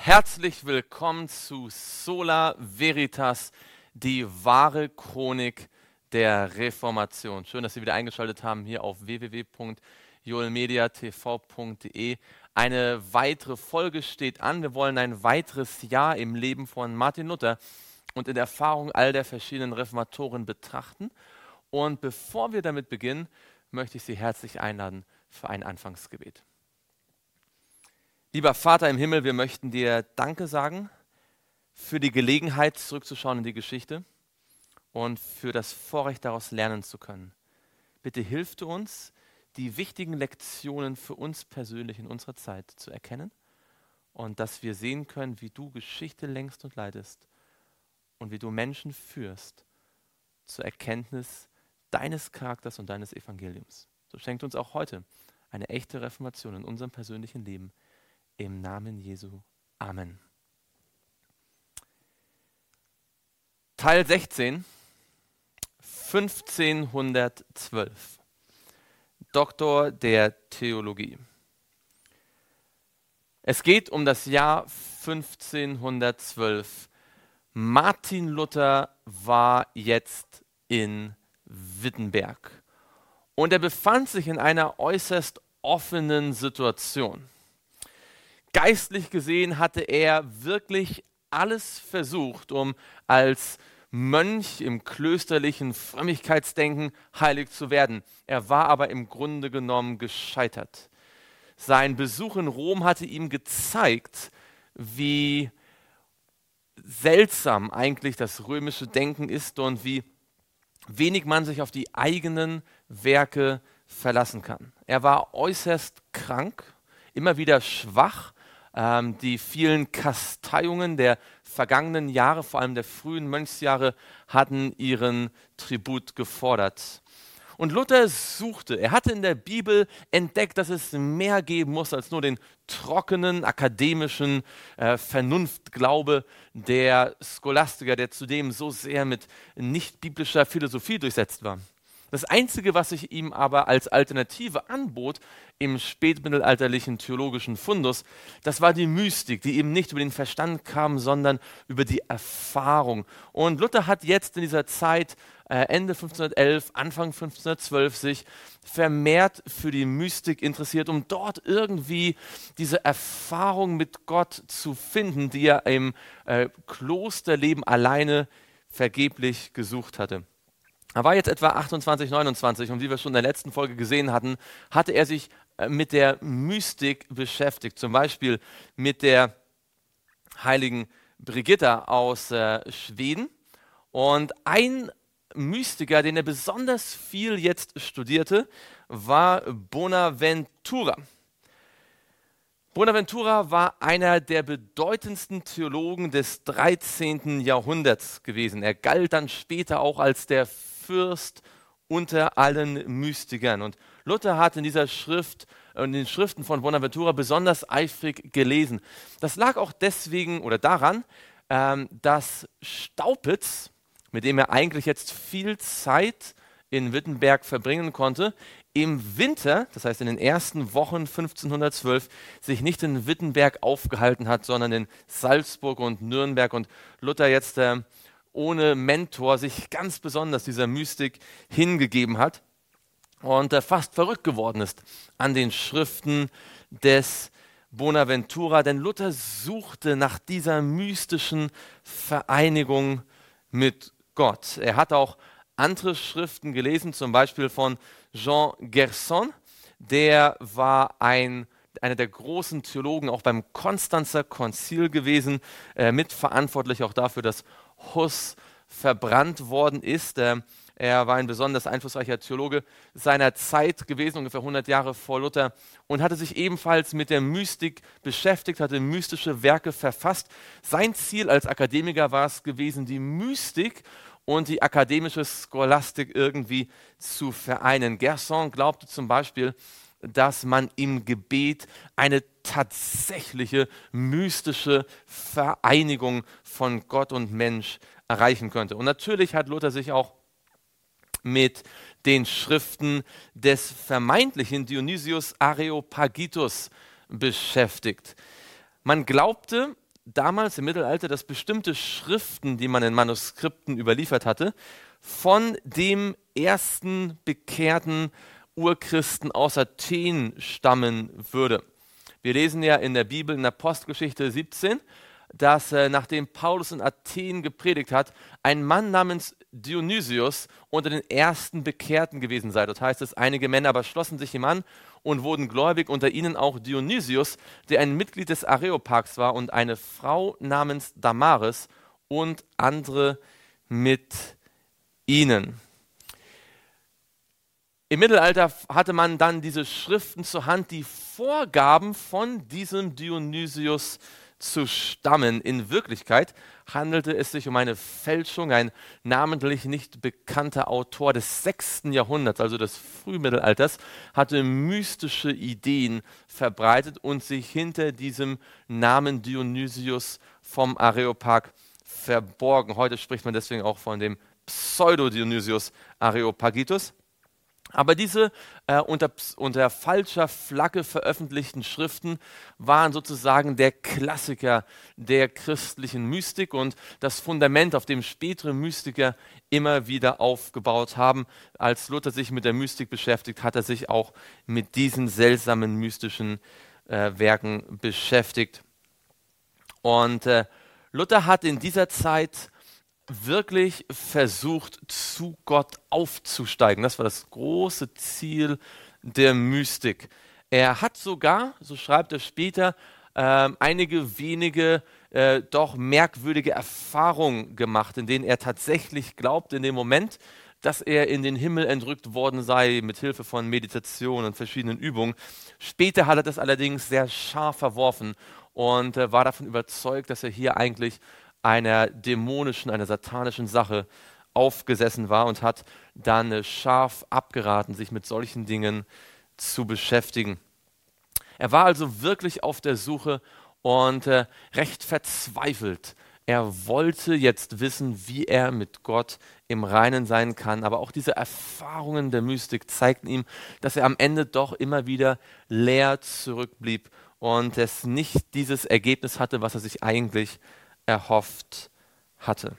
Herzlich willkommen zu Sola Veritas, die wahre Chronik der Reformation. Schön, dass Sie wieder eingeschaltet haben hier auf www.joelmediatv.de. Eine weitere Folge steht an. Wir wollen ein weiteres Jahr im Leben von Martin Luther und in der Erfahrung all der verschiedenen Reformatoren betrachten. Und bevor wir damit beginnen, möchte ich Sie herzlich einladen für ein Anfangsgebet. Lieber Vater im Himmel, wir möchten dir Danke sagen für die Gelegenheit, zurückzuschauen in die Geschichte und für das Vorrecht, daraus lernen zu können. Bitte hilf du uns, die wichtigen Lektionen für uns persönlich in unserer Zeit zu erkennen und dass wir sehen können, wie du Geschichte lenkst und leitest und wie du Menschen führst zur Erkenntnis deines Charakters und deines Evangeliums. So schenkt uns auch heute eine echte Reformation in unserem persönlichen Leben. Im Namen Jesu. Amen. Teil 16, 1512. Doktor der Theologie. Es geht um das Jahr 1512. Martin Luther war jetzt in Wittenberg und er befand sich in einer äußerst offenen Situation. Geistlich gesehen hatte er wirklich alles versucht, um als Mönch im klösterlichen Frömmigkeitsdenken heilig zu werden. Er war aber im Grunde genommen gescheitert. Sein Besuch in Rom hatte ihm gezeigt, wie seltsam eigentlich das römische Denken ist und wie wenig man sich auf die eigenen Werke verlassen kann. Er war äußerst krank, immer wieder schwach. Die vielen Kasteiungen der vergangenen Jahre, vor allem der frühen Mönchsjahre, hatten ihren Tribut gefordert. Und Luther suchte, er hatte in der Bibel entdeckt, dass es mehr geben muss als nur den trockenen, akademischen Vernunftglaube der Scholastiker, der zudem so sehr mit nicht-biblischer Philosophie durchsetzt war. Das Einzige, was sich ihm aber als Alternative anbot im spätmittelalterlichen theologischen Fundus, das war die Mystik, die eben nicht über den Verstand kam, sondern über die Erfahrung. Und Luther hat jetzt in dieser Zeit, Ende 1511, Anfang 1512, sich vermehrt für die Mystik interessiert, um dort irgendwie diese Erfahrung mit Gott zu finden, die er im Klosterleben alleine vergeblich gesucht hatte. Er war jetzt etwa 28, 29 und wie wir schon in der letzten Folge gesehen hatten, hatte er sich mit der Mystik beschäftigt. Zum Beispiel mit der heiligen Brigitta aus Schweden. Und ein Mystiker, den er besonders viel jetzt studierte, war Bonaventura. Bonaventura war einer der bedeutendsten Theologen des 13. Jahrhunderts gewesen. Er galt dann später auch als der Fürst unter allen Mystikern. Und Luther hat in dieser Schrift, in den Schriften von Bonaventura besonders eifrig gelesen. Das lag auch deswegen oder daran, dass Staupitz, mit dem er eigentlich jetzt viel Zeit in Wittenberg verbringen konnte, im Winter, das heißt in den ersten Wochen 1512, sich nicht in Wittenberg aufgehalten hat, sondern in Salzburg und Nürnberg. Und Luther jetzt ohne Mentor sich ganz besonders dieser Mystik hingegeben hat und fast verrückt geworden ist an den Schriften des Bonaventura. Denn Luther suchte nach dieser mystischen Vereinigung mit Gott. Er hat auch andere Schriften gelesen, zum Beispiel von Jean Gerson, der war einer der großen Theologen auch beim Konstanzer Konzil gewesen, mitverantwortlich auch dafür, dass Huss verbrannt worden ist. Er war ein besonders einflussreicher Theologe seiner Zeit gewesen, ungefähr 100 Jahre vor Luther, und hatte sich ebenfalls mit der Mystik beschäftigt, hatte mystische Werke verfasst. Sein Ziel als Akademiker war es gewesen, die Mystik und die akademische Scholastik irgendwie zu vereinen. Gerson glaubte zum Beispiel, dass man im Gebet eine tatsächliche mystische Vereinigung von Gott und Mensch erreichen könnte. Und natürlich hat Luther sich auch mit den Schriften des vermeintlichen Dionysius Areopagitus beschäftigt. Man glaubte, damals im Mittelalter, dass bestimmte Schriften, die man in Manuskripten überliefert hatte, von dem ersten bekehrten Urchristen aus Athen stammen würde. Wir lesen ja in der Bibel in Apostelgeschichte 17, dass nachdem Paulus in Athen gepredigt hat, ein Mann namens Dionysius unter den ersten Bekehrten gewesen sei. Dort heißt es, einige Männer aber schlossen sich ihm an und wurden gläubig, unter ihnen auch Dionysius, der ein Mitglied des Areopags war, und eine Frau namens Damaris und andere mit ihnen. Im Mittelalter hatte man dann diese Schriften zur Hand, die vorgaben, von diesem Dionysius zu stammen. In Wirklichkeit handelte es sich um eine Fälschung. Ein namentlich nicht bekannter Autor des 6. Jahrhunderts, also des Frühmittelalters, hatte mystische Ideen verbreitet und sich hinter diesem Namen Dionysius vom Areopag verborgen. Heute spricht man deswegen auch von dem Pseudo-Dionysius Areopagitus. Aber diese unter falscher Flagge veröffentlichten Schriften waren sozusagen der Klassiker der christlichen Mystik und das Fundament, auf dem spätere Mystiker immer wieder aufgebaut haben. Als Luther sich mit der Mystik beschäftigt, hat er sich auch mit diesen seltsamen mystischen Werken beschäftigt. Und Luther hat in dieser Zeit wirklich versucht, zu Gott aufzusteigen. Das war das große Ziel der Mystik. Er hat sogar, so schreibt er später, einige wenige doch merkwürdige Erfahrungen gemacht, in denen er tatsächlich glaubt, in dem Moment, dass er in den Himmel entrückt worden sei, mit Hilfe von Meditation und verschiedenen Übungen. Später hat er das allerdings sehr scharf verworfen und war davon überzeugt, dass er hier eigentlich einer dämonischen, einer satanischen Sache aufgesessen war und hat dann scharf abgeraten, sich mit solchen Dingen zu beschäftigen. Er war also wirklich auf der Suche und recht verzweifelt. Er wollte jetzt wissen, wie er mit Gott im Reinen sein kann, aber auch diese Erfahrungen der Mystik zeigten ihm, dass er am Ende doch immer wieder leer zurückblieb und es nicht dieses Ergebnis hatte, was er sich eigentlich erhofft hatte.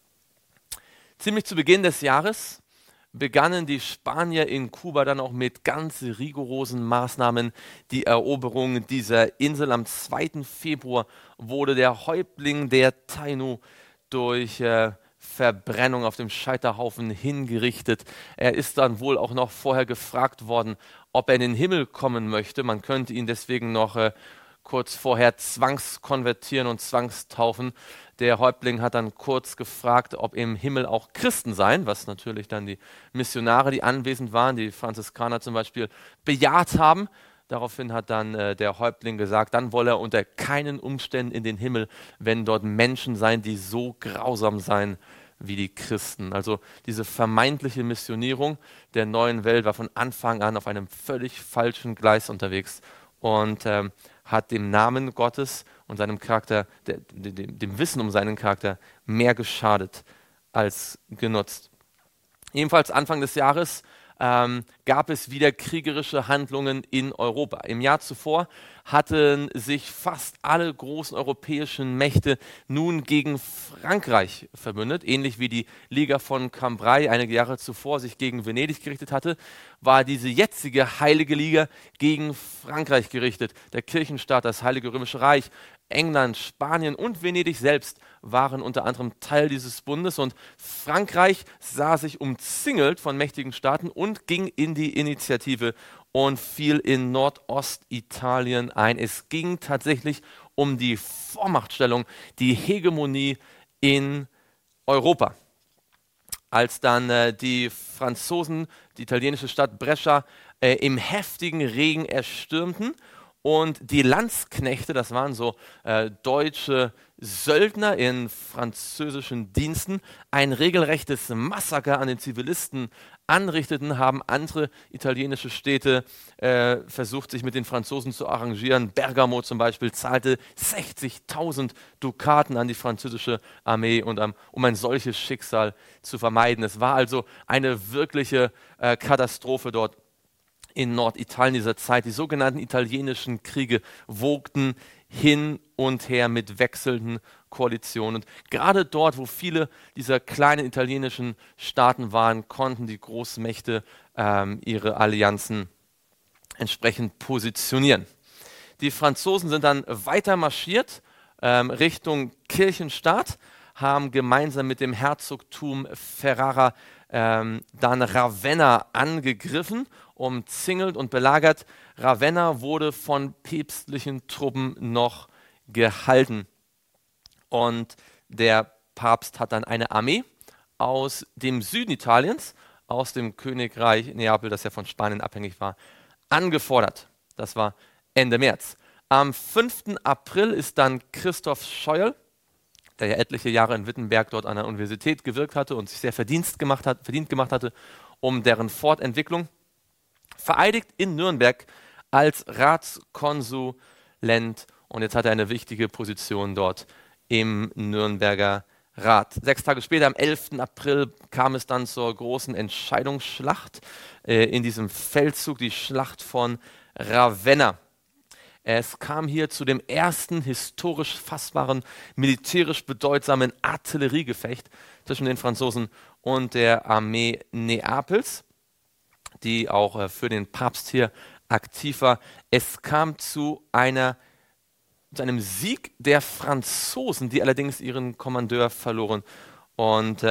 Ziemlich zu Beginn des Jahres begannen die Spanier in Kuba dann auch mit ganz rigorosen Maßnahmen die Eroberung dieser Insel. Am 2. Februar wurde der Häuptling der Taino durch Verbrennung auf dem Scheiterhaufen hingerichtet. Er ist dann wohl auch noch vorher gefragt worden, ob er in den Himmel kommen möchte. Man könnte ihn deswegen noch kurz vorher zwangskonvertieren und zwangstaufen. Der Häuptling hat dann kurz gefragt, ob im Himmel auch Christen seien, was natürlich dann die Missionare, die anwesend waren, die Franziskaner zum Beispiel, bejaht haben. Daraufhin hat dann der Häuptling gesagt, dann wolle er unter keinen Umständen in den Himmel, wenn dort Menschen seien, die so grausam seien wie die Christen. Also diese vermeintliche Missionierung der neuen Welt war von Anfang an auf einem völlig falschen Gleis unterwegs und hat dem Namen Gottes und seinem Charakter, dem Wissen um seinen Charakter mehr geschadet als genutzt. Ebenfalls Anfang des Jahres gab es wieder kriegerische Handlungen in Europa. Im Jahr zuvor hatten sich fast alle großen europäischen Mächte nun gegen Frankreich verbündet. Ähnlich wie die Liga von Cambrai einige Jahre zuvor sich gegen Venedig gerichtet hatte, war diese jetzige Heilige Liga gegen Frankreich gerichtet. Der Kirchenstaat, das Heilige Römische Reich, England, Spanien und Venedig selbst waren unter anderem Teil dieses Bundes und Frankreich sah sich umzingelt von mächtigen Staaten und ging in die Initiative und fiel in Nordostitalien ein. Es ging tatsächlich um die Vormachtstellung, die Hegemonie in Europa. Als dann die Franzosen die italienische Stadt Brescia im heftigen Regen erstürmten und die Landsknechte, das waren so deutsche Söldner in französischen Diensten, ein regelrechtes Massaker an den Zivilisten anrichteten, haben andere italienische Städte versucht, sich mit den Franzosen zu arrangieren. Bergamo zum Beispiel zahlte 60.000 Dukaten an die französische Armee, um ein solches Schicksal zu vermeiden. Es war also eine wirkliche Katastrophe dort in Norditalien dieser Zeit. Die sogenannten italienischen Kriege wogten hin und her mit wechselnden Koalitionen. Und gerade dort, wo viele dieser kleinen italienischen Staaten waren, konnten die Großmächte ihre Allianzen entsprechend positionieren. Die Franzosen sind dann weiter marschiert Richtung Kirchenstaat, haben gemeinsam mit dem Herzogtum Ferrara dann Ravenna angegriffen, umzingelt und belagert. Ravenna wurde von päpstlichen Truppen noch gehalten. Und der Papst hat dann eine Armee aus dem Süden Italiens, aus dem Königreich Neapel, das ja von Spanien abhängig war, angefordert. Das war Ende März. Am 5. April ist dann Christoph Scheuel, der ja etliche Jahre in Wittenberg dort an der Universität gewirkt hatte und sich sehr verdient gemacht hatte, um deren Fortentwicklung, vereidigt in Nürnberg als Ratskonsulent. Und jetzt hat er eine wichtige Position dort im Nürnberger Rat. 6 Tage später, am 11. April, kam es dann zur großen Entscheidungsschlacht in diesem Feldzug, die Schlacht von Ravenna. Es kam hier zu dem ersten historisch fassbaren, militärisch bedeutsamen Artilleriegefecht zwischen den Franzosen und der Armee Neapels, die auch für den Papst hier aktiv war. Es kam zu einem Sieg der Franzosen, die allerdings ihren Kommandeur verloren. Und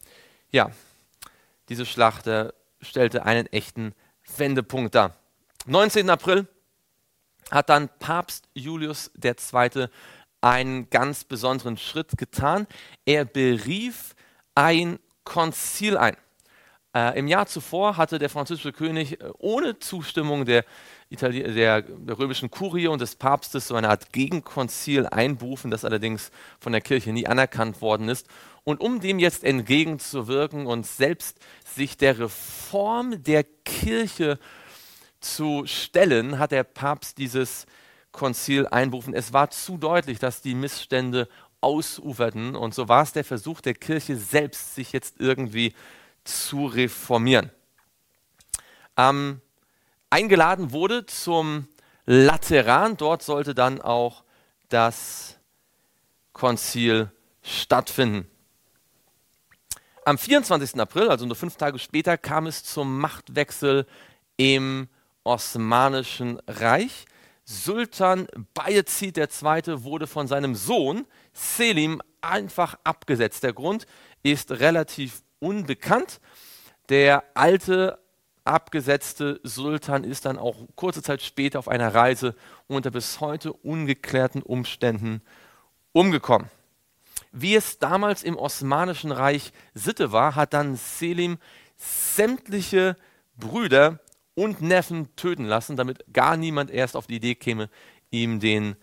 diese Schlacht stellte einen echten Wendepunkt dar. 19. April hat dann Papst Julius II. Einen ganz besonderen Schritt getan. Er berief ein Konzil ein. Im Jahr zuvor hatte der französische König ohne Zustimmung der römischen Kurie und des Papstes so eine Art Gegenkonzil einberufen, das allerdings von der Kirche nie anerkannt worden ist. Und um dem jetzt entgegenzuwirken und selbst sich der Reform der Kirche zu stellen, hat der Papst dieses Konzil einberufen. Es war zu deutlich, dass die Missstände ausuferten, und so war es der Versuch der Kirche selbst, sich jetzt irgendwie zu reformieren. Eingeladen wurde zum Lateran, dort sollte dann auch das Konzil stattfinden. Am 24. April, also nur 5 Tage später, kam es zum Machtwechsel im Osmanischen Reich. Sultan Bayezid II. Wurde von seinem Sohn Selim einfach abgesetzt. Der Grund ist relativ unbekannt. Der alte abgesetzte Sultan ist dann auch kurze Zeit später auf einer Reise unter bis heute ungeklärten Umständen umgekommen. Wie es damals im Osmanischen Reich Sitte war, hat dann Selim sämtliche Brüder und Neffen töten lassen, damit gar niemand erst auf die Idee käme, ihm den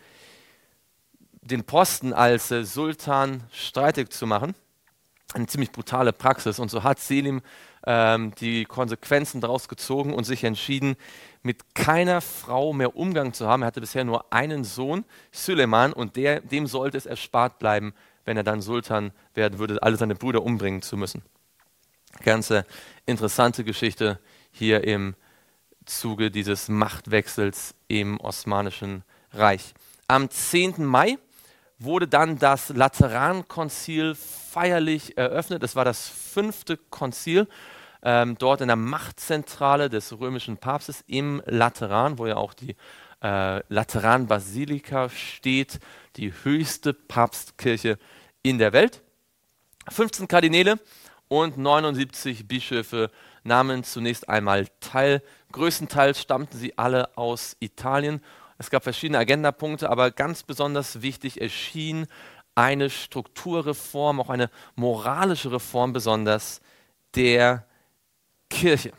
Posten als Sultan streitig zu machen. Eine ziemlich brutale Praxis. Und so hat Selim die Konsequenzen daraus gezogen und sich entschieden, mit keiner Frau mehr Umgang zu haben. Er hatte bisher nur einen Sohn, Süleyman, und dem sollte es erspart bleiben, wenn er dann Sultan werden würde, alle seine Brüder umbringen zu müssen. Ganze interessante Geschichte hier im Zuge dieses Machtwechsels im Osmanischen Reich. Am 10. Mai wurde dann das Laterankonzil feierlich eröffnet. Es war das 5. Konzil, dort in der Machtzentrale des römischen Papstes im Lateran, wo ja auch die Lateranbasilika steht, die höchste Papstkirche in der Welt. 15 Kardinäle und 79 Bischöfe nahmen zunächst einmal teil. Größtenteils stammten sie alle aus Italien. Es gab verschiedene Agendapunkte, aber ganz besonders wichtig erschien eine Strukturreform, auch eine moralische Reform besonders der Kirche.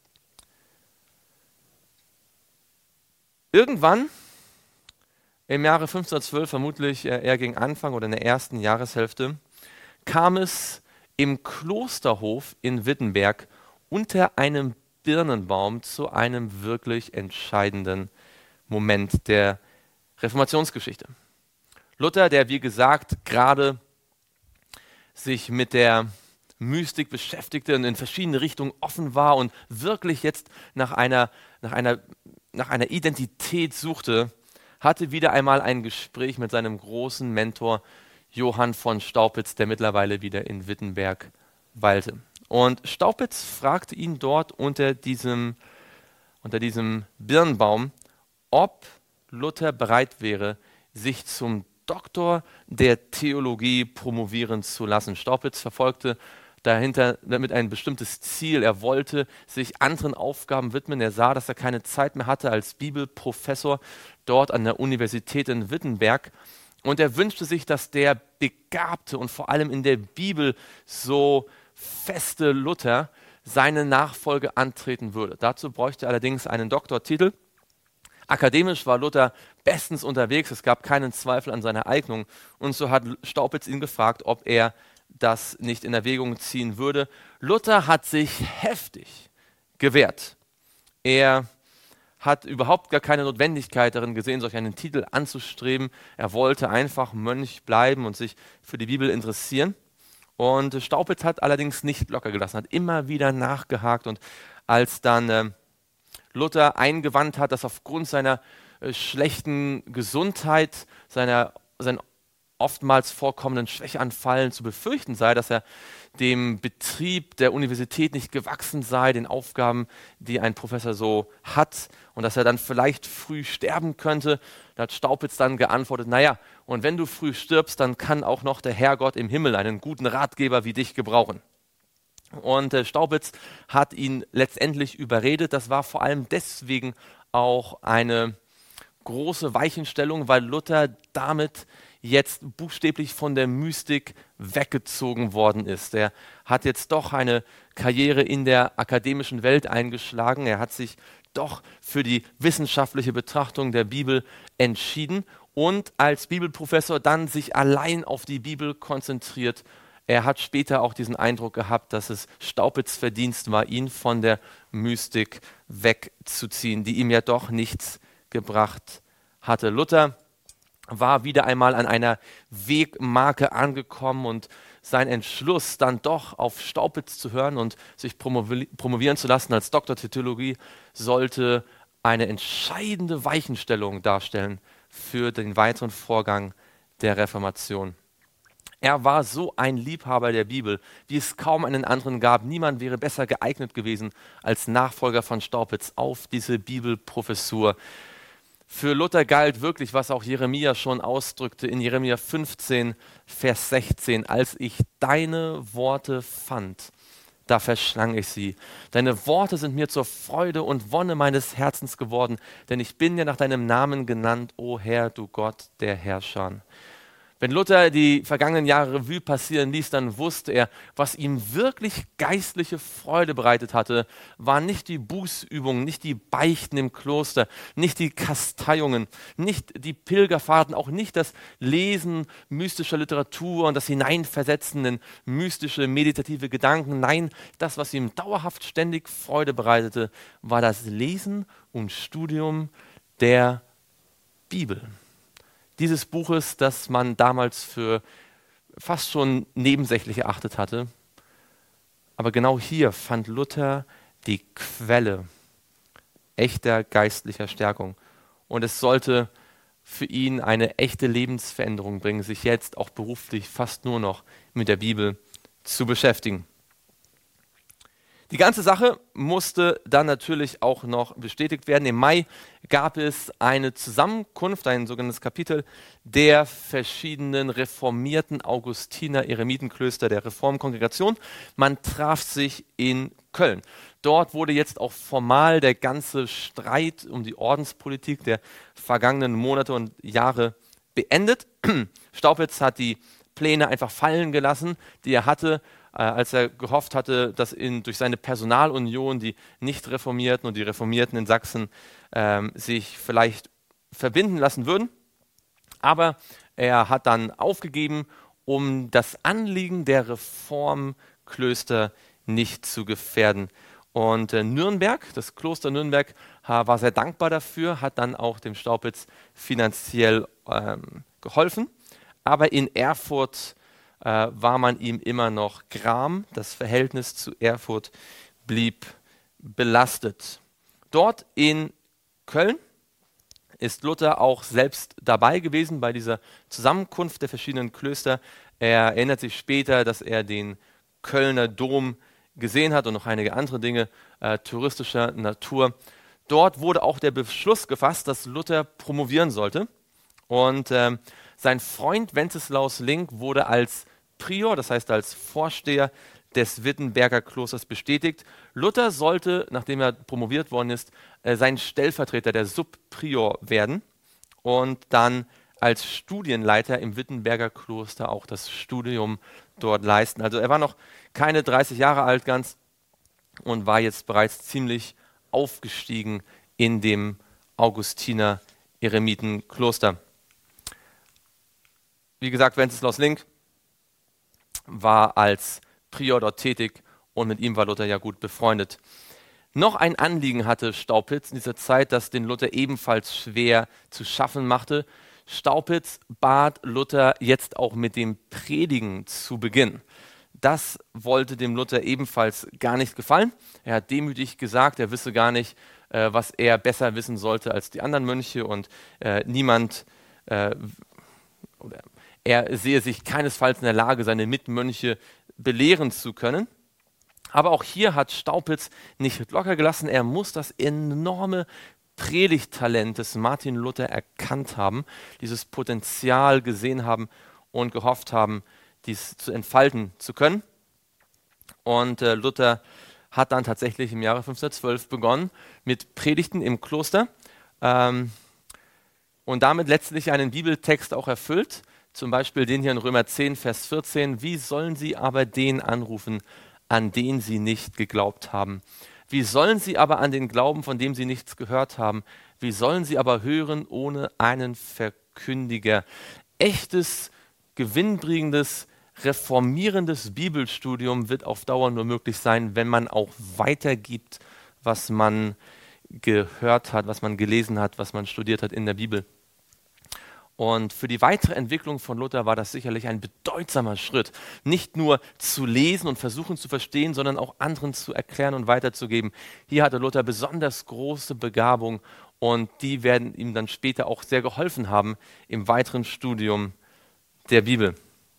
Irgendwann im Jahre 1512, vermutlich eher gegen Anfang oder in der ersten Jahreshälfte, kam es im Klosterhof in Wittenberg unter einem Birnenbaum zu einem wirklich entscheidenden Moment der Reformationsgeschichte. Luther, der wie gesagt gerade sich mit der Mystik beschäftigte und in verschiedene Richtungen offen war und wirklich jetzt nach einer Identität suchte, hatte wieder einmal ein Gespräch mit seinem großen Mentor Johann von Staupitz, der mittlerweile wieder in Wittenberg weilte. Und Staupitz fragte ihn dort unter diesem Birnbaum, ob Luther bereit wäre, sich zum Doktor der Theologie promovieren zu lassen. Staupitz verfolgte dahinter damit ein bestimmtes Ziel. Er wollte sich anderen Aufgaben widmen. Er sah, dass er keine Zeit mehr hatte als Bibelprofessor dort an der Universität in Wittenberg. Und er wünschte sich, dass der begabte und vor allem in der Bibel so feste Luther seine Nachfolge antreten würde. Dazu bräuchte er allerdings einen Doktortitel. Akademisch war Luther bestens unterwegs, es gab keinen Zweifel an seiner Eignung. Und so hat Staupitz ihn gefragt, ob er das nicht in Erwägung ziehen würde. Luther hat sich heftig gewehrt. Er hat überhaupt gar keine Notwendigkeit darin gesehen, solch einen Titel anzustreben. Er wollte einfach Mönch bleiben und sich für die Bibel interessieren. Und Staupitz hat allerdings nicht locker gelassen, hat immer wieder nachgehakt. Und als dann Luther eingewandt hat, dass aufgrund seiner schlechten Gesundheit, seinen oftmals vorkommenden Schwächeanfallen zu befürchten sei, dass er dem Betrieb der Universität nicht gewachsen sei, den Aufgaben, die ein Professor so hat, und dass er dann vielleicht früh sterben könnte. Da hat Staupitz dann geantwortet, naja, und wenn du früh stirbst, dann kann auch noch der Herrgott im Himmel einen guten Ratgeber wie dich gebrauchen. Und Staupitz hat ihn letztendlich überredet. Das war vor allem deswegen auch eine große Weichenstellung, weil Luther damit jetzt buchstäblich von der Mystik weggezogen worden ist. Er hat jetzt doch eine Karriere in der akademischen Welt eingeschlagen. Er hat sich doch für die wissenschaftliche Betrachtung der Bibel entschieden und als Bibelprofessor dann sich allein auf die Bibel konzentriert. Er hat später auch diesen Eindruck gehabt, dass es Staupitz' Verdienst war, ihn von der Mystik wegzuziehen, die ihm ja doch nichts gebracht hatte. Luther war wieder einmal an einer Wegmarke angekommen und sein Entschluss, dann doch auf Staupitz zu hören und sich promovieren zu lassen als Doktor der Theologie, sollte eine entscheidende Weichenstellung darstellen für den weiteren Vorgang der Reformation. Er war so ein Liebhaber der Bibel, wie es kaum einen anderen gab. Niemand wäre besser geeignet gewesen als Nachfolger von Staupitz auf diese Bibelprofessur. Für Luther galt wirklich, was auch Jeremia schon ausdrückte, in Jeremia 15, Vers 16, als ich deine Worte fand, da verschlang ich sie. Deine Worte sind mir zur Freude und Wonne meines Herzens geworden, denn ich bin ja nach deinem Namen genannt, o Herr, du Gott der Herrscher. Wenn Luther die vergangenen Jahre Revue passieren ließ, dann wusste er, was ihm wirklich geistliche Freude bereitet hatte, waren nicht die Bußübungen, nicht die Beichten im Kloster, nicht die Kasteiungen, nicht die Pilgerfahrten, auch nicht das Lesen mystischer Literatur und das Hineinversetzen in mystische, meditative Gedanken. Nein, das, was ihm dauerhaft ständig Freude bereitete, war das Lesen und Studium der Bibel. Dieses Buches, das man damals für fast schon nebensächlich erachtet hatte. Aber genau hier fand Luther die Quelle echter geistlicher Stärkung. Und es sollte für ihn eine echte Lebensveränderung bringen, sich jetzt auch beruflich fast nur noch mit der Bibel zu beschäftigen. Die ganze Sache musste dann natürlich auch noch bestätigt werden. Im Mai gab es eine Zusammenkunft, ein sogenanntes Kapitel der verschiedenen reformierten Augustiner-Eremitenklöster der Reformkongregation. Man traf sich in Köln. Dort wurde jetzt auch formal der ganze Streit um die Ordenspolitik der vergangenen Monate und Jahre beendet. Staupitz hat die Pläne einfach fallen gelassen, die er hatte, als er gehofft hatte, dass durch seine Personalunion die Nicht-Reformierten und die Reformierten in Sachsen sich vielleicht verbinden lassen würden. Aber er hat dann aufgegeben, um das Anliegen der Reformklöster nicht zu gefährden. Und Nürnberg, das Kloster Nürnberg, war sehr dankbar dafür, hat dann auch dem Staupitz finanziell geholfen. Aber in Erfurt war man ihm immer noch gram. Das Verhältnis zu Erfurt blieb belastet. Dort in Köln ist Luther auch selbst dabei gewesen bei dieser Zusammenkunft der verschiedenen Klöster. Er erinnert sich später, dass er den Kölner Dom gesehen hat und noch einige andere Dinge touristischer Natur. Dort wurde auch der Beschluss gefasst, dass Luther promovieren sollte. Und sein Freund Wenceslaus Link wurde als Prior, das heißt als Vorsteher des Wittenberger Klosters bestätigt. Luther sollte, nachdem er promoviert worden ist, sein Stellvertreter, der Subprior werden und dann als Studienleiter im Wittenberger Kloster auch das Studium dort leisten. Also er war noch keine 30 Jahre alt ganz und war jetzt bereits ziemlich aufgestiegen in dem Augustiner-Eremitenkloster. Wie gesagt, Wenceslaus Link war als Prior dort tätig und mit ihm war Luther ja gut befreundet. Noch ein Anliegen hatte Staupitz in dieser Zeit, das den Luther ebenfalls schwer zu schaffen machte. Staupitz bat Luther jetzt auch mit dem Predigen zu beginnen. Das wollte dem Luther ebenfalls gar nicht gefallen. Er hat demütig gesagt, er wisse gar nicht, was er besser wissen sollte als die anderen Mönche und er sehe sich keinesfalls in der Lage, seine Mitmönche belehren zu können. Aber auch hier hat Staupitz nicht locker gelassen. Er muss das enorme Predigttalent des Martin Luther erkannt haben, dieses Potenzial gesehen haben und gehofft haben, dies zu entfalten zu können. Und Luther hat dann tatsächlich im Jahre 1512 begonnen mit Predigten im Kloster und damit letztlich einen Bibeltext auch erfüllt. Zum Beispiel den hier in Römer 10, Vers 14. Wie sollen sie aber den anrufen, an den sie nicht geglaubt haben? Wie sollen sie aber an den glauben, von dem sie nichts gehört haben? Wie sollen sie aber hören ohne einen Verkündiger? Echtes, gewinnbringendes, reformierendes Bibelstudium wird auf Dauer nur möglich sein, wenn man auch weitergibt, was man gehört hat, was man gelesen hat, was man studiert hat in der Bibel. Und für die weitere Entwicklung von Luther war das sicherlich ein bedeutsamer Schritt, nicht nur zu lesen und versuchen zu verstehen, sondern auch anderen zu erklären und weiterzugeben. Hier hatte Luther besonders große Begabung und die werden ihm dann später auch sehr geholfen haben im weiteren Studium der Bibel.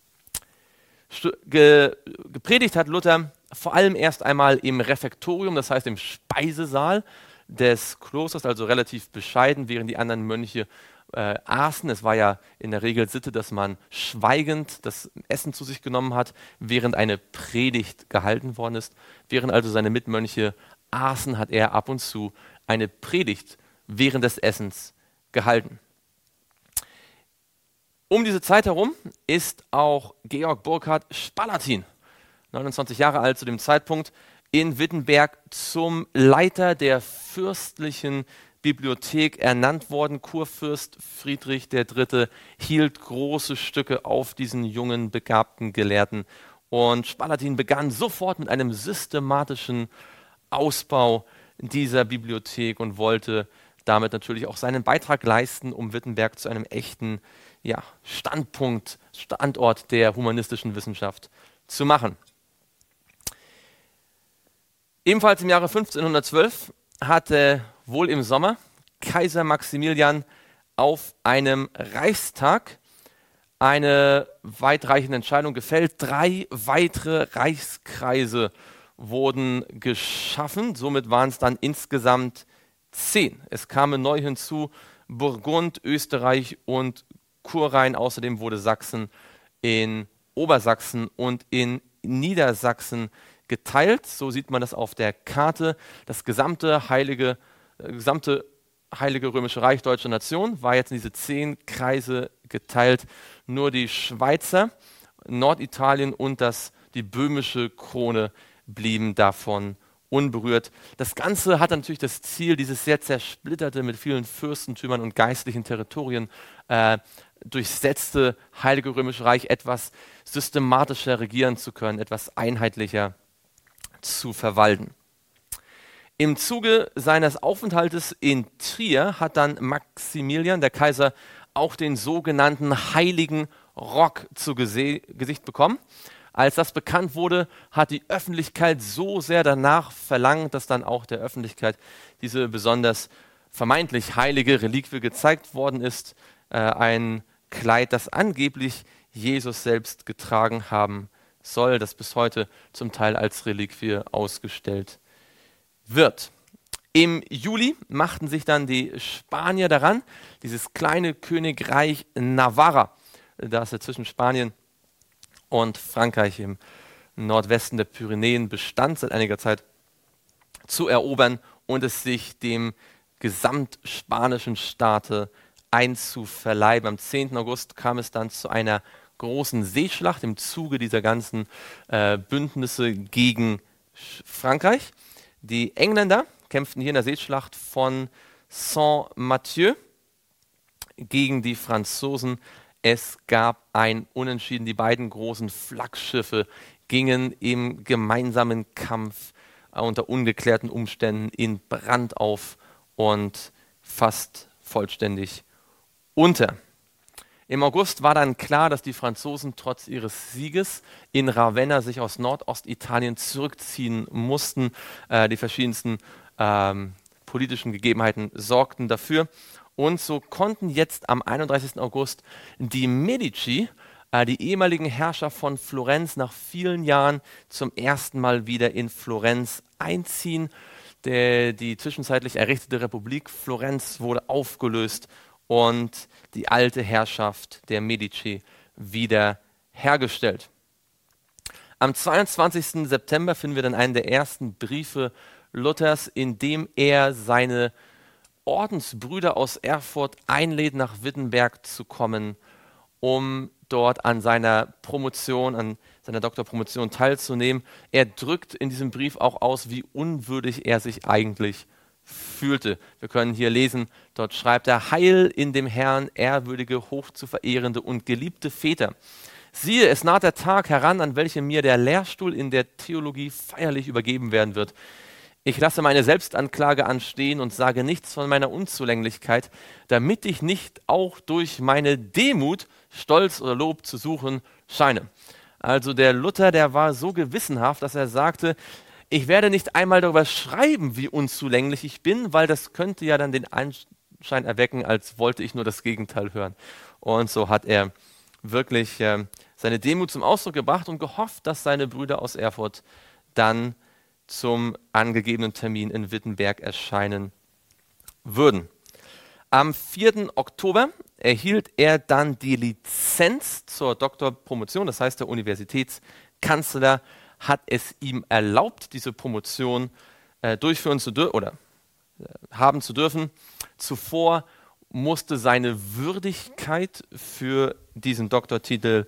Gepredigt hat Luther vor allem erst einmal im Refektorium, das heißt im Speisesaal des Klosters, also relativ bescheiden, während die anderen Mönche aßen. Es war ja in der Regel Sitte, dass man schweigend das Essen zu sich genommen hat, während eine Predigt gehalten worden ist. Während also seine Mitmönche aßen, hat er ab und zu eine Predigt während des Essens gehalten. Um diese Zeit herum ist auch Georg Burkhard Spalatin, 29 Jahre alt zu dem Zeitpunkt, in Wittenberg zum Leiter der fürstlichen Bibliothek ernannt worden. Kurfürst Friedrich III. Hielt große Stücke auf diesen jungen, begabten Gelehrten. Und Spalatin begann sofort mit einem systematischen Ausbau dieser Bibliothek und wollte damit natürlich auch seinen Beitrag leisten, um Wittenberg zu einem echten Standort der humanistischen Wissenschaft zu machen. Ebenfalls im Jahre 1512 hatte wohl im Sommer Kaiser Maximilian auf einem Reichstag eine weitreichende Entscheidung gefällt. 3 weitere Reichskreise wurden geschaffen. Somit waren es dann insgesamt 10. Es kamen neu hinzu Burgund, Österreich und Kurrhein. Außerdem wurde Sachsen in Obersachsen und in Niedersachsen geteilt. So sieht man das auf der Karte. Das gesamte Heilige Römische Reich Deutscher Nation war jetzt in diese 10 Kreise geteilt. Nur die Schweizer, Norditalien und die böhmische Krone blieben davon unberührt. Das Ganze hat natürlich das Ziel, dieses sehr zersplitterte, mit vielen Fürstentümern und geistlichen Territorien durchsetzte Heilige Römische Reich etwas systematischer regieren zu können, etwas einheitlicher zu verwalten. Im Zuge seines Aufenthaltes in Trier hat dann Maximilian, der Kaiser, auch den sogenannten Heiligen Rock zu Gesicht bekommen. Als das bekannt wurde, hat die Öffentlichkeit so sehr danach verlangt, dass dann auch der Öffentlichkeit diese besonders vermeintlich heilige Reliquie gezeigt worden ist. Ein Kleid, das angeblich Jesus selbst getragen haben soll, das bis heute zum Teil als Reliquie ausgestellt wird. Im Juli machten sich dann die Spanier daran, dieses kleine Königreich Navarra, das zwischen Spanien und Frankreich im Nordwesten der Pyrenäen bestand, seit einiger Zeit zu erobern und es sich dem gesamtspanischen Staate einzuverleiben. Am 10. August kam es dann zu einer großen Seeschlacht im Zuge dieser ganzen Bündnisse gegen Frankreich. Die Engländer kämpften hier in der Seeschlacht von Saint-Mathieu gegen die Franzosen. Es gab ein Unentschieden. Die beiden großen Flaggschiffe gingen im gemeinsamen Kampf unter ungeklärten Umständen in Brand auf und fast vollständig unter. Im August war dann klar, dass die Franzosen trotz ihres Sieges in Ravenna sich aus Nordostitalien zurückziehen mussten. Die verschiedensten politischen Gegebenheiten sorgten dafür. Und so konnten jetzt am 31. August die Medici, die ehemaligen Herrscher von Florenz, nach vielen Jahren zum ersten Mal wieder in Florenz einziehen. Die zwischenzeitlich errichtete Republik Florenz wurde aufgelöst und die alte Herrschaft der Medici wieder hergestellt. Am 22. September finden wir dann einen der ersten Briefe Luthers, in dem er seine Ordensbrüder aus Erfurt einlädt, nach Wittenberg zu kommen, um dort an seiner Promotion, an seiner Doktorpromotion teilzunehmen. Er drückt in diesem Brief auch aus, wie unwürdig er sich eigentlich fühlte. Wir können hier lesen, dort schreibt er: Heil in dem Herrn, ehrwürdige, hoch zu verehrende und geliebte Väter. Siehe, es naht der Tag heran, an welchem mir der Lehrstuhl in der Theologie feierlich übergeben werden wird. Ich lasse meine Selbstanklage anstehen und sage nichts von meiner Unzulänglichkeit, damit ich nicht auch durch meine Demut Stolz oder Lob zu suchen scheine. Also der Luther, der war so gewissenhaft, dass er sagte, ich werde nicht einmal darüber schreiben, wie unzulänglich ich bin, weil das könnte ja dann den Anschein erwecken, als wollte ich nur das Gegenteil hören. Und so hat er wirklich seine Demut zum Ausdruck gebracht und gehofft, dass seine Brüder aus Erfurt dann zum angegebenen Termin in Wittenberg erscheinen würden. Am 4. Oktober erhielt er dann die Lizenz zur Doktorpromotion, das heißt, der Universitätskanzler hat es ihm erlaubt, diese Promotion durchführen zu dürfen oder haben zu dürfen. Zuvor musste seine Würdigkeit für diesen Doktortitel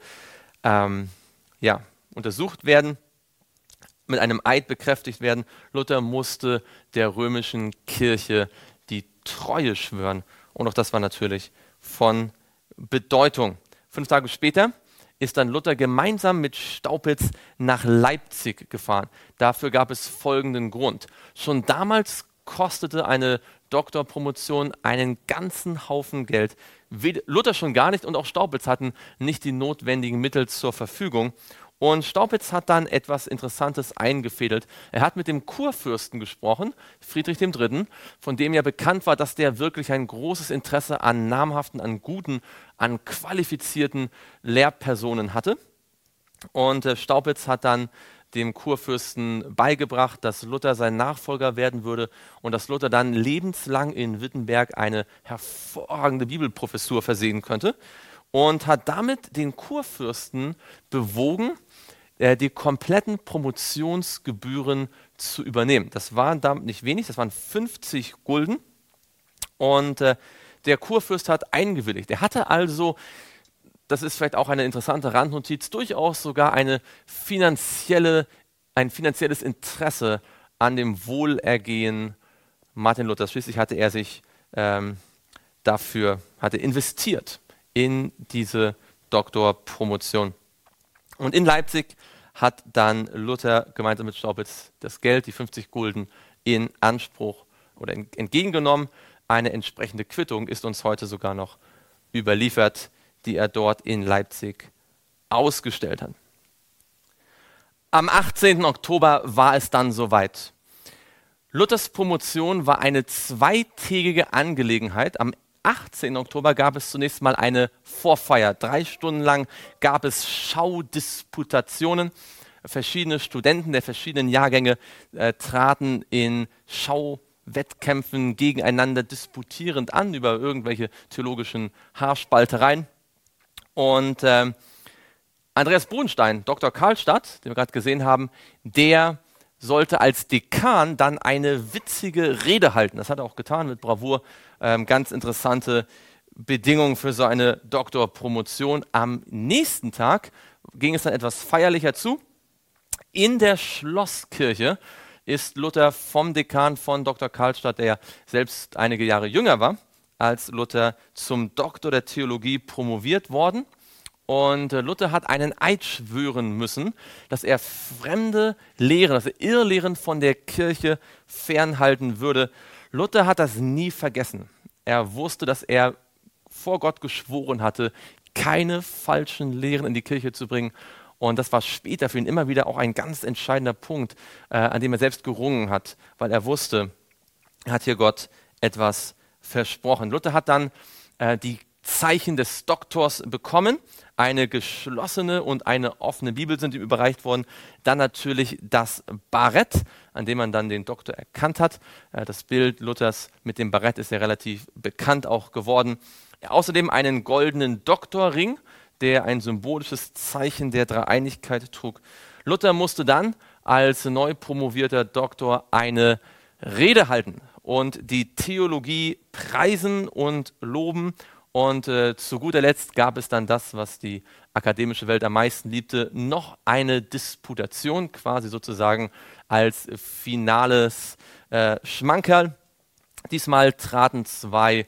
untersucht werden, mit einem Eid bekräftigt werden. Luther musste der römischen Kirche die Treue schwören. Und auch das war natürlich von Bedeutung. 5 Tage später ist dann Luther gemeinsam mit Staupitz nach Leipzig gefahren. Dafür gab es folgenden Grund. Schon damals kostete eine Doktorpromotion einen ganzen Haufen Geld. Luther schon gar nicht und auch Staupitz hatten nicht die notwendigen Mittel zur Verfügung. Und Staupitz hat dann etwas Interessantes eingefädelt. Er hat mit dem Kurfürsten gesprochen, Friedrich III., von dem ja bekannt war, dass der wirklich ein großes Interesse an namhaften, an guten, an qualifizierten Lehrpersonen hatte. Und Staupitz hat dann dem Kurfürsten beigebracht, dass Luther sein Nachfolger werden würde und dass Luther dann lebenslang in Wittenberg eine hervorragende Bibelprofessur versehen könnte. Und hat damit den Kurfürsten bewogen, die kompletten Promotionsgebühren zu übernehmen. Das waren damit nicht wenig, das waren 50 Gulden. Und der Kurfürst hat eingewilligt. Er hatte also, das ist vielleicht auch eine interessante Randnotiz, durchaus sogar ein finanzielles Interesse an dem Wohlergehen Martin Luthers. Schließlich hatte er sich hatte investiert in diese Doktorpromotion. Und in Leipzig hat dann Luther gemeinsam mit Staupitz das Geld, die 50 Gulden, in Anspruch oder entgegengenommen. Eine entsprechende Quittung ist uns heute sogar noch überliefert, die er dort in Leipzig ausgestellt hat. Am 18. Oktober war es dann soweit. Luthers Promotion war eine zweitägige Angelegenheit. Am 18. Oktober gab es zunächst mal eine Vorfeier. 3 Stunden lang gab es Schaudisputationen. Verschiedene Studenten der verschiedenen Jahrgänge traten in Schauwettkämpfen gegeneinander disputierend an über irgendwelche theologischen Haarspaltereien. Und Andreas Bodenstein, Dr. Karlstadt, den wir gerade gesehen haben, der sollte als Dekan dann eine witzige Rede halten. Das hat er auch getan mit Bravour. Ganz interessante Bedingungen für so eine Doktorpromotion. Am nächsten Tag ging es dann etwas feierlicher zu. In der Schlosskirche ist Luther vom Dekan von Dr. Karlstadt, der ja selbst einige Jahre jünger war, als Luther zum Doktor der Theologie promoviert worden. Und Luther hat einen Eid schwören müssen, dass er fremde Lehren, dass er Irrlehren von der Kirche fernhalten würde. Luther hat das nie vergessen. Er wusste, dass er vor Gott geschworen hatte, keine falschen Lehren in die Kirche zu bringen. Und das war später für ihn immer wieder auch ein ganz entscheidender Punkt, an dem er selbst gerungen hat, weil er wusste, er hat hier Gott etwas versprochen. Luther hat dann die Zeichen des Doktors bekommen. Eine geschlossene und eine offene Bibel sind ihm überreicht worden. Dann natürlich das Barett, an dem man dann den Doktor erkannt hat. Das Bild Luthers mit dem Barett ist ja relativ bekannt auch geworden. Außerdem einen goldenen Doktorring, der ein symbolisches Zeichen der Dreieinigkeit trug. Luther musste dann als neu promovierter Doktor eine Rede halten und die Theologie preisen und loben. Und zu guter Letzt gab es dann das, was die akademische Welt am meisten liebte, noch eine Disputation, quasi sozusagen als finales Schmankerl. Diesmal traten 2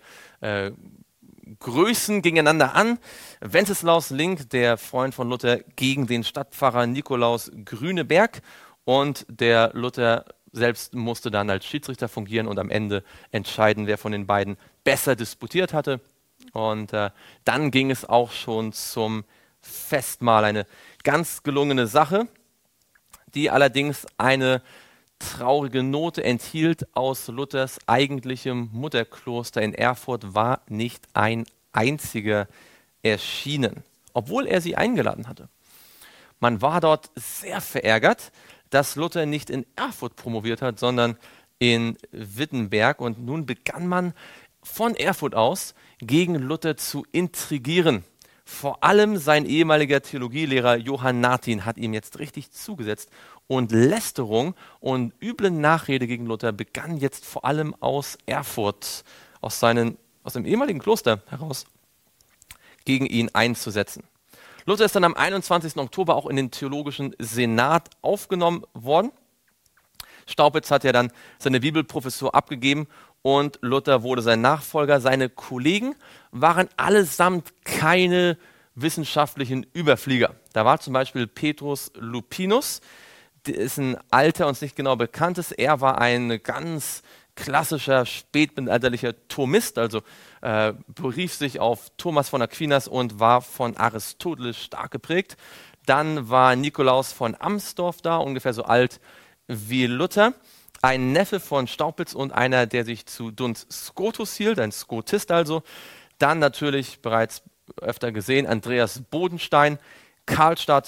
Größen gegeneinander an. Wenceslaus Link, der Freund von Luther, gegen den Stadtpfarrer Nikolaus Grüneberg. Und der Luther selbst musste dann als Schiedsrichter fungieren und am Ende entscheiden, wer von den beiden besser disputiert hatte. Und dann ging es auch schon zum Festmahl. Eine ganz gelungene Sache, die allerdings eine traurige Note enthielt. Aus Luthers eigentlichem Mutterkloster in Erfurt war nicht ein einziger erschienen, obwohl er sie eingeladen hatte. Man war dort sehr verärgert, dass Luther nicht in Erfurt promoviert hat, sondern in Wittenberg. Und nun begann man von Erfurt aus gegen Luther zu intrigieren. Vor allem sein ehemaliger Theologielehrer Johann Natin hat ihm jetzt richtig zugesetzt. Und Lästerung und üble Nachrede gegen Luther begann jetzt vor allem aus Erfurt, aus dem ehemaligen Kloster heraus, gegen ihn einzusetzen. Luther ist dann am 21. Oktober auch in den Theologischen Senat aufgenommen worden. Staupitz hat ja dann seine Bibelprofessur abgegeben und Luther wurde sein Nachfolger. Seine Kollegen waren allesamt keine wissenschaftlichen Überflieger. Da war zum Beispiel Petrus Lupinus, der ist ein alter, uns nicht genau bekanntes. Er war ein ganz klassischer spätmittelalterlicher Thomist, also berief sich auf Thomas von Aquinas und war von Aristoteles stark geprägt. Dann war Nikolaus von Amsdorf da, ungefähr so alt wie Luther, ein Neffe von Staupitz und einer, der sich zu Duns Scotus hielt, ein Skotist also. Dann natürlich bereits öfter gesehen Andreas Bodenstein, Karlstadt,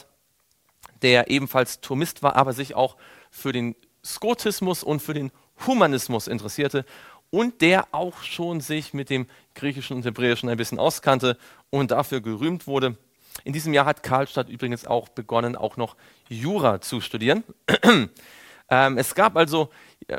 der ebenfalls Thomist war, aber sich auch für den Skotismus und für den Humanismus interessierte und der auch schon sich mit dem Griechischen und Hebräischen ein bisschen auskannte und dafür gerühmt wurde. In diesem Jahr hat Karlstadt übrigens auch begonnen, auch noch Jura zu studieren. Es gab also,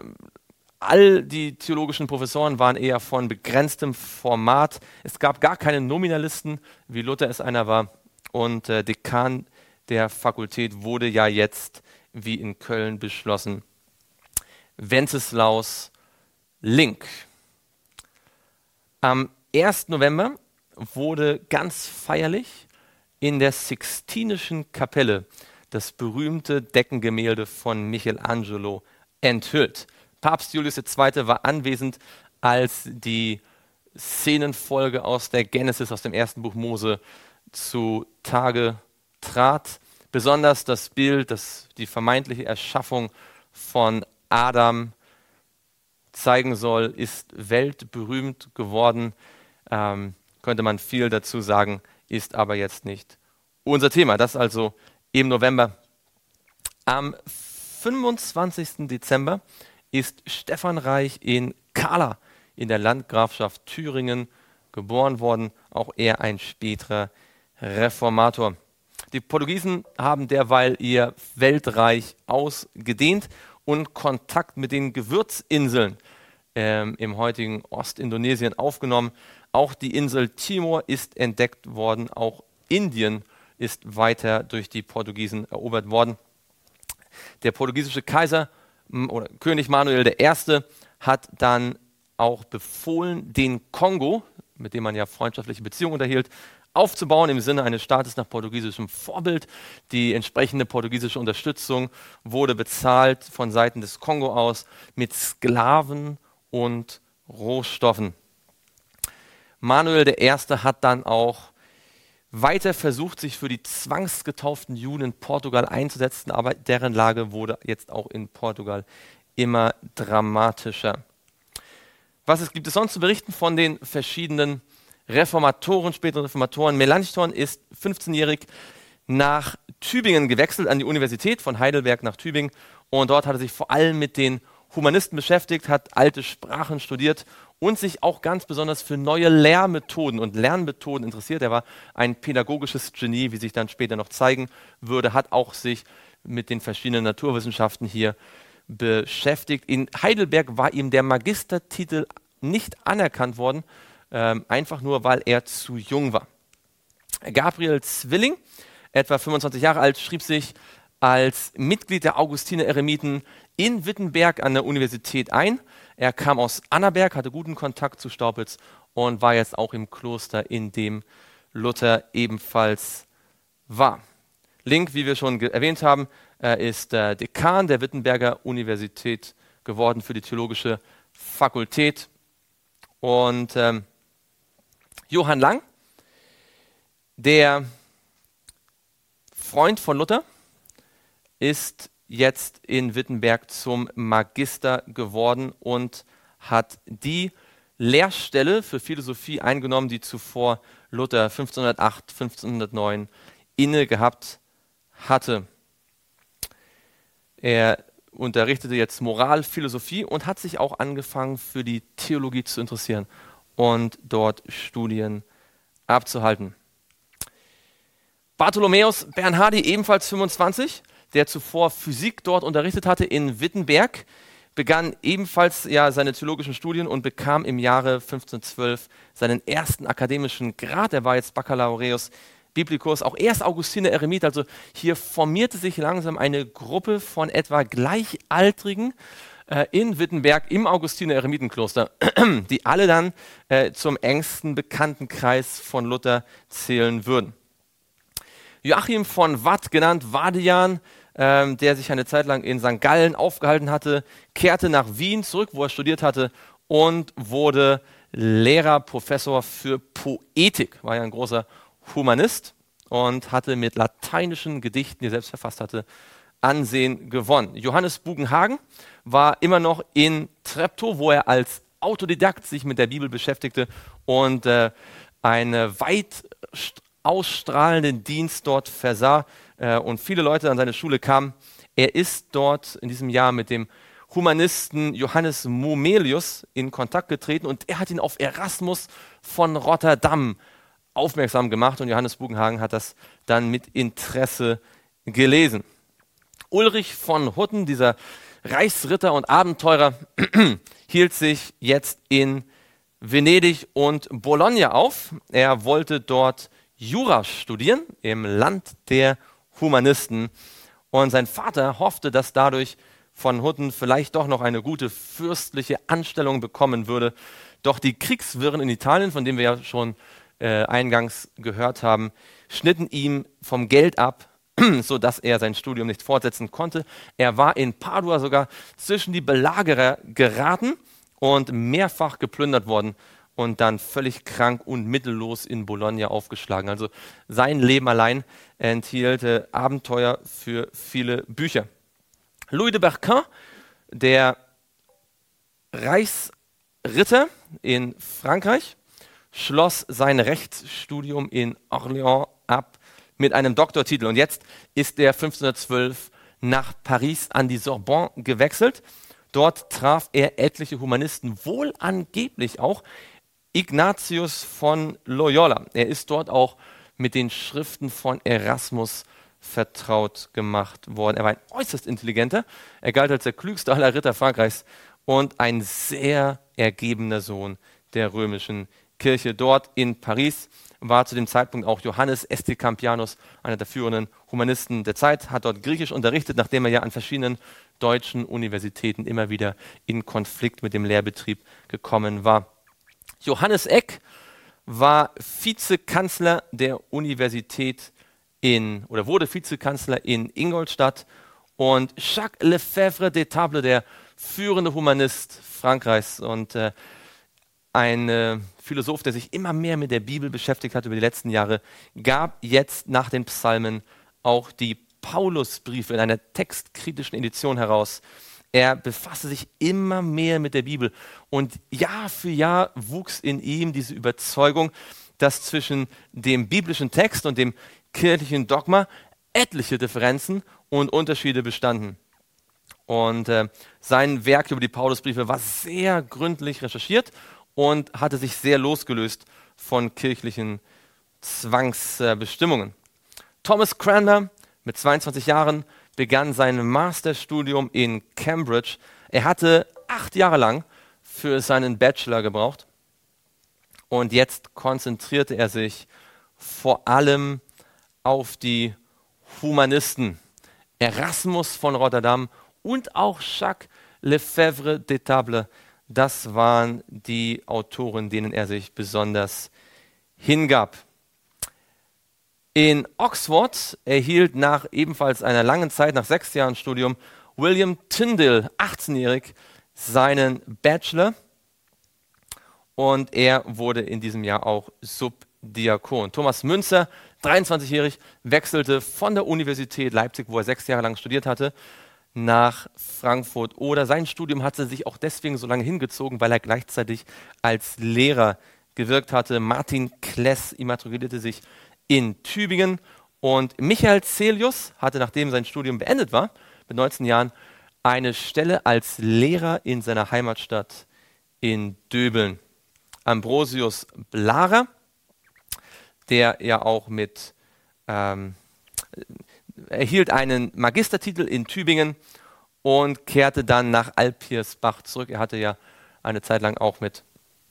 all die theologischen Professoren waren eher von begrenztem Format. Es gab gar keine Nominalisten, wie Luther es einer war. Und Dekan der Fakultät wurde ja jetzt, wie in Köln beschlossen, Wenceslaus Link. Am 1. November wurde ganz feierlich in der Sixtinischen Kapelle das berühmte Deckengemälde von Michelangelo enthüllt. Papst Julius II. War anwesend, als die Szenenfolge aus der Genesis, aus dem ersten Buch Mose, zutage trat. Besonders das Bild, das die vermeintliche Erschaffung von Adam zeigen soll, ist weltberühmt geworden. Könnte man viel dazu sagen, ist aber jetzt nicht unser Thema. Das also im November. Am 25. Dezember ist Stefan Reich in Kahla in der Landgrafschaft Thüringen geboren worden. Auch er ein späterer Reformator. Die Portugiesen haben derweil ihr Weltreich ausgedehnt und Kontakt mit den Gewürzinseln im heutigen Ostindonesien aufgenommen. Auch die Insel Timor ist entdeckt worden. Auch Indien ist weiter durch die Portugiesen erobert worden. Der portugiesische Kaiser oder König Manuel I. hat dann auch befohlen, den Kongo, mit dem man ja freundschaftliche Beziehungen unterhielt, aufzubauen im Sinne eines Staates nach portugiesischem Vorbild. Die entsprechende portugiesische Unterstützung wurde bezahlt von Seiten des Kongo aus mit Sklaven und Rohstoffen. Manuel I. hat dann auch weiter versucht, sich für die zwangsgetauften Juden in Portugal einzusetzen, aber deren Lage wurde jetzt auch in Portugal immer dramatischer. Was gibt es sonst zu berichten von den verschiedenen Reformatoren, späteren Reformatoren? Melanchthon ist 15-jährig nach Tübingen gewechselt, an die Universität von Heidelberg nach Tübingen, und dort hat er sich vor allem mit den Humanisten beschäftigt, hat alte Sprachen studiert und sich auch ganz besonders für neue Lehrmethoden und Lernmethoden interessiert. Er war ein pädagogisches Genie, wie sich dann später noch zeigen würde, hat auch sich mit den verschiedenen Naturwissenschaften hier beschäftigt. In Heidelberg war ihm der Magistertitel nicht anerkannt worden, einfach nur, weil er zu jung war. Gabriel Zwilling, etwa 25 Jahre alt, schrieb sich als Mitglied der Augustiner-Eremiten in Wittenberg an der Universität ein. Er kam aus Annaberg, hatte guten Kontakt zu Staupitz und war jetzt auch im Kloster, in dem Luther ebenfalls war. Link, wie wir schon erwähnt haben, ist Dekan der Wittenberger Universität geworden für die theologische Fakultät. Und Johann Lang, der Freund von Luther, ist jetzt in Wittenberg zum Magister geworden und hat die Lehrstelle für Philosophie eingenommen, die zuvor Luther 1508, 1509 inne gehabt hatte. Er unterrichtete jetzt Moral, Philosophie und hat sich auch angefangen, für die Theologie zu interessieren und dort Studien abzuhalten. Bartholomäus Bernhardi, ebenfalls 25, der zuvor Physik dort unterrichtet hatte in Wittenberg, begann ebenfalls seine theologischen Studien und bekam im Jahre 1512 seinen ersten akademischen Grad. Er war jetzt Baccalaureus Biblicus, auch erst Augustiner Eremit. Also hier formierte sich langsam eine Gruppe von etwa Gleichaltrigen in Wittenberg im Augustiner Eremitenkloster, die alle dann zum engsten Bekanntenkreis von Luther zählen würden. Joachim von Watt, genannt Vadian, der sich eine Zeit lang in St. Gallen aufgehalten hatte, kehrte nach Wien zurück, wo er studiert hatte, und wurde Lehrer, Professor für Poetik. War ja ein großer Humanist und hatte mit lateinischen Gedichten, die er selbst verfasst hatte, Ansehen gewonnen. Johannes Bugenhagen war immer noch in Treptow, wo er als Autodidakt sich mit der Bibel beschäftigte und einen weit ausstrahlenden Dienst dort versah und viele Leute an seine Schule kamen. Er ist dort in diesem Jahr mit dem Humanisten Johannes Momelius in Kontakt getreten und er hat ihn auf Erasmus von Rotterdam aufmerksam gemacht und Johannes Bugenhagen hat das dann mit Interesse gelesen. Ulrich von Hutten, dieser Reichsritter und Abenteurer, hielt sich jetzt in Venedig und Bologna auf. Er wollte dort Jura studieren im Land der Humanisten und sein Vater hoffte, dass dadurch von Hutten vielleicht doch noch eine gute fürstliche Anstellung bekommen würde. Doch die Kriegswirren in Italien, von denen wir ja schon eingangs gehört haben, schnitten ihm vom Geld ab, sodass er sein Studium nicht fortsetzen konnte. Er war in Padua sogar zwischen die Belagerer geraten und mehrfach geplündert worden und dann völlig krank und mittellos in Bologna aufgeschlagen. Also sein Leben allein enthielt Abenteuer für viele Bücher. Louis de Berquin, der Reichsritter in Frankreich, schloss sein Rechtsstudium in Orléans ab mit einem Doktortitel. Und jetzt ist er 1512 nach Paris an die Sorbonne gewechselt. Dort traf er etliche Humanisten, wohl angeblich auch Ignatius von Loyola. Er ist dort auch mit den Schriften von Erasmus vertraut gemacht worden. Er war ein äußerst intelligenter, er galt als der klügste aller Ritter Frankreichs und ein sehr ergebener Sohn der römischen Kirche. Dort in Paris war zu dem Zeitpunkt auch Johannes Estekampianus, einer der führenden Humanisten der Zeit, hat dort Griechisch unterrichtet, nachdem er ja an verschiedenen deutschen Universitäten immer wieder in Konflikt mit dem Lehrbetrieb gekommen war. Johannes Eck war Vizekanzler der Universität wurde Vizekanzler in Ingolstadt, und Jacques Lefebvre d'Etable, der führende Humanist Frankreichs und ein Philosoph, der sich immer mehr mit der Bibel beschäftigt hat über die letzten Jahre, gab jetzt nach den Psalmen auch die Paulusbriefe in einer textkritischen Edition heraus. Er befasste sich immer mehr mit der Bibel und Jahr für Jahr wuchs in ihm diese Überzeugung, dass zwischen dem biblischen Text und dem kirchlichen Dogma etliche Differenzen und Unterschiede bestanden. Und sein Werk über die Paulusbriefe war sehr gründlich recherchiert und hatte sich sehr losgelöst von kirchlichen Zwangsbestimmungen. Thomas Cranmer mit 22 Jahren begann sein Masterstudium in Cambridge. Er hatte 8 Jahre lang für seinen Bachelor gebraucht und jetzt konzentrierte er sich vor allem auf die Humanisten. Erasmus von Rotterdam und auch Jacques Lefebvre d'Etable, das waren die Autoren, denen er sich besonders hingab. In Oxford erhielt nach ebenfalls einer langen Zeit, nach 6 Jahren Studium, William Tyndale, 18-jährig, seinen Bachelor, und er wurde in diesem Jahr auch Subdiakon. Thomas Müntzer, 23-jährig, wechselte von der Universität Leipzig, wo er 6 Jahre lang studiert hatte, nach Frankfurt. Oder sein Studium hatte sich auch deswegen so lange hingezogen, weil er gleichzeitig als Lehrer gewirkt hatte. Martin Kless immatrikulierte sich in Tübingen und Michael Celius hatte, nachdem sein Studium beendet war, mit 19 Jahren, eine Stelle als Lehrer in seiner Heimatstadt in Döbeln. Ambrosius Blarer, der ja auch erhielt einen Magistertitel in Tübingen und kehrte dann nach Alpirsbach zurück. Er hatte ja eine Zeit lang auch mit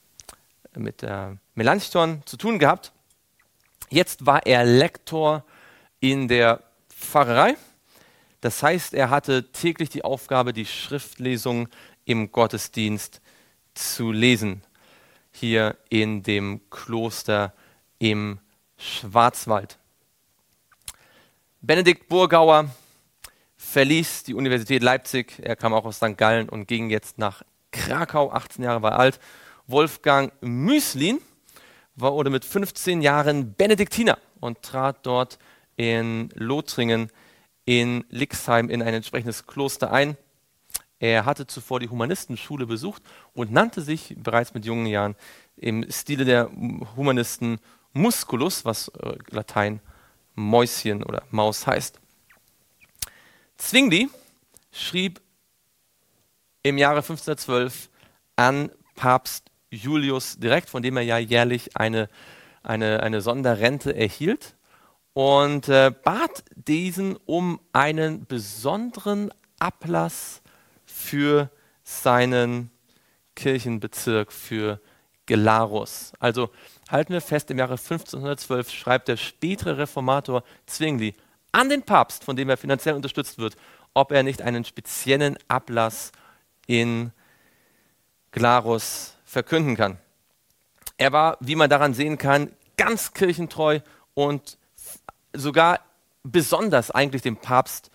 Melanchthon zu tun gehabt. Jetzt war er Lektor in der Pfarrerei. Das heißt, er hatte täglich die Aufgabe, die Schriftlesung im Gottesdienst zu lesen, hier in dem Kloster im Schwarzwald. Benedikt Burgauer verließ die Universität Leipzig, er kam auch aus St. Gallen und ging jetzt nach Krakau, 18 Jahre war er alt. Wolfgang Müßlin wurde mit 15 Jahren Benediktiner und trat dort in Lothringen in Lixheim in ein entsprechendes Kloster ein. Er hatte zuvor die Humanistenschule besucht und nannte sich bereits mit jungen Jahren im Stile der Humanisten Musculus, was Latein Mäuschen oder Maus heißt. Zwingli schrieb im Jahre 1512 an Papst Julius direkt, von dem er ja jährlich eine Sonderrente erhielt, und bat diesen um einen besonderen Ablass für seinen Kirchenbezirk, für Glarus. Also halten wir fest, im Jahre 1512 schreibt der spätere Reformator Zwingli an den Papst, von dem er finanziell unterstützt wird, ob er nicht einen speziellen Ablass in Glarus verkünden kann. Er war, wie man daran sehen kann, ganz kirchentreu und sogar besonders eigentlich dem Papst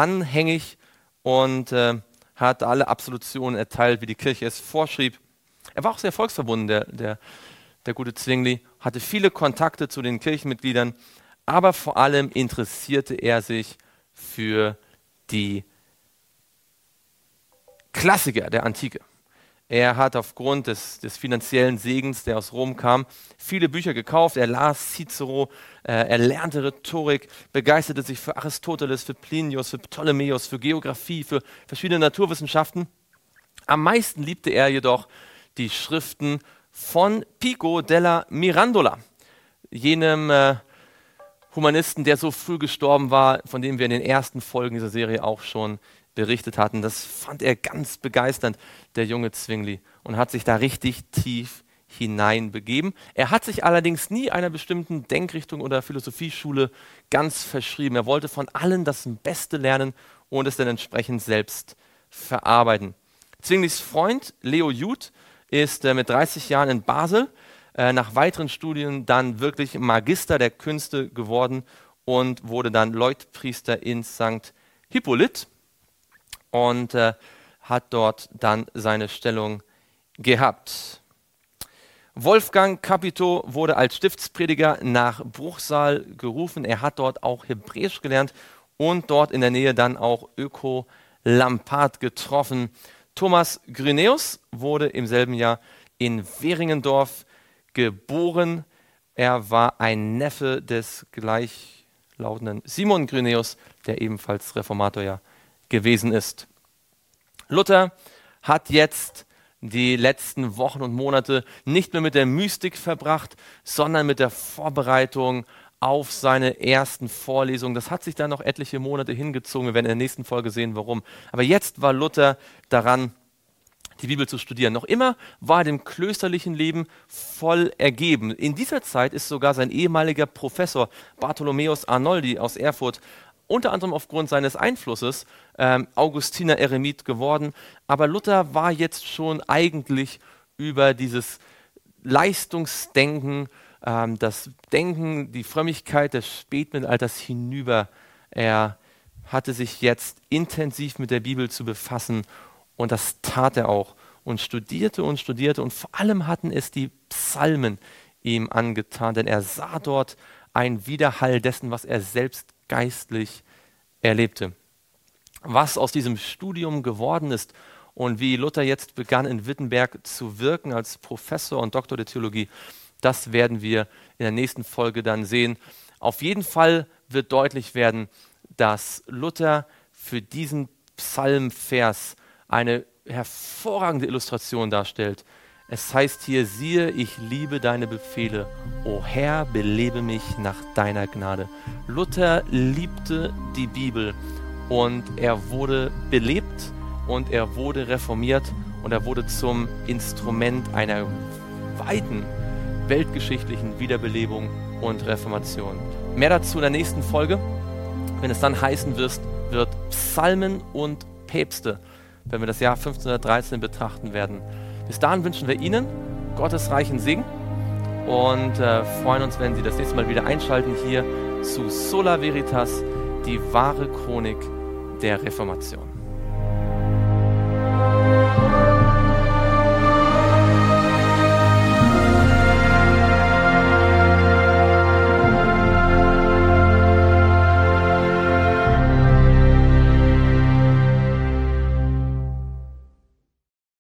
anhängig und hat alle Absolutionen erteilt, wie die Kirche es vorschrieb. Er war auch sehr volksverbunden, der gute Zwingli, hatte viele Kontakte zu den Kirchenmitgliedern, aber vor allem interessierte er sich für die Klassiker der Antike. Er hat aufgrund des finanziellen Segens, der aus Rom kam, viele Bücher gekauft. Er las Cicero, er lernte Rhetorik, begeisterte sich für Aristoteles, für Plinius, für Ptolemäus, für Geographie, für verschiedene Naturwissenschaften. Am meisten liebte er jedoch die Schriften von Pico della Mirandola, jenem Humanisten, der so früh gestorben war, von dem wir in den ersten Folgen dieser Serie auch schon berichtet hatten. Das fand er ganz begeisternd, der junge Zwingli, und hat sich da richtig tief hineinbegeben. Er hat sich allerdings nie einer bestimmten Denkrichtung oder Philosophieschule ganz verschrieben. Er wollte von allen das Beste lernen und es dann entsprechend selbst verarbeiten. Zwinglis Freund Leo Jud ist mit 30 Jahren in Basel nach weiteren Studien dann wirklich Magister der Künste geworden und wurde dann Leutpriester in St. Hippolyt und hat dort dann seine Stellung gehabt. Wolfgang Capito wurde als Stiftsprediger nach Bruchsal gerufen. Er hat dort auch Hebräisch gelernt und dort in der Nähe dann auch Öko Lampard getroffen. Thomas Grynäus wurde im selben Jahr in Weringendorf geboren. Er war ein Neffe des gleichlautenden Simon Grynäus, der ebenfalls Reformator ja gewesen ist. Luther hat jetzt die letzten Wochen und Monate nicht mehr mit der Mystik verbracht, sondern mit der Vorbereitung auf seine ersten Vorlesungen. Das hat sich dann noch etliche Monate hingezogen. Wir werden in der nächsten Folge sehen, warum. Aber jetzt war Luther daran, die Bibel zu studieren. Noch immer war er dem klösterlichen Leben voll ergeben. In dieser Zeit ist sogar sein ehemaliger Professor Bartholomäus Arnoldi aus Erfurt unter anderem aufgrund seines Einflusses Augustiner Eremit geworden. Aber Luther war jetzt schon eigentlich über dieses Leistungsdenken, das Denken, die Frömmigkeit des Spätmittelalters hinüber. Er hatte sich jetzt intensiv mit der Bibel zu befassen und das tat er auch und studierte und vor allem hatten es die Psalmen ihm angetan, denn er sah dort einen Widerhall dessen, was er selbst geistlich erlebte. Was aus diesem Studium geworden ist und wie Luther jetzt begann in Wittenberg zu wirken als Professor und Doktor der Theologie, das werden wir in der nächsten Folge dann sehen. Auf jeden Fall wird deutlich werden, dass Luther für diesen Psalmvers eine hervorragende Illustration darstellt. Es heißt hier, siehe, ich liebe deine Befehle. O Herr, belebe mich nach deiner Gnade. Luther liebte die Bibel und er wurde belebt und er wurde reformiert und er wurde zum Instrument einer weiten weltgeschichtlichen Wiederbelebung und Reformation. Mehr dazu in der nächsten Folge, wenn es dann heißen wird Psalmen und Päpste, wenn wir das Jahr 1513 betrachten werden. Bis dahin wünschen wir Ihnen Gottes reichen Segen und freuen uns, wenn Sie das nächste Mal wieder einschalten hier zu Sola Veritas, die wahre Chronik der Reformation.